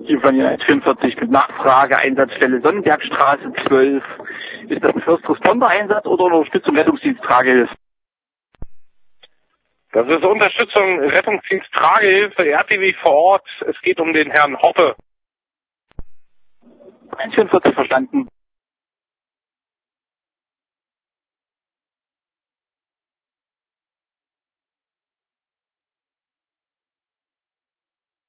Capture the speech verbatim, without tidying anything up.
Hier von eins vierundvierzig mit Nachfrage, Einsatzstelle Sonnenbergstraße zwölf. Ist das ein First Responder Einsatz oder Unterstützung Rettungsdienst Tragehilfe? Das ist Unterstützung Rettungsdienst Tragehilfe, R T W vor Ort. Es geht um den Herrn Hoppe. eins vierundvierzig verstanden.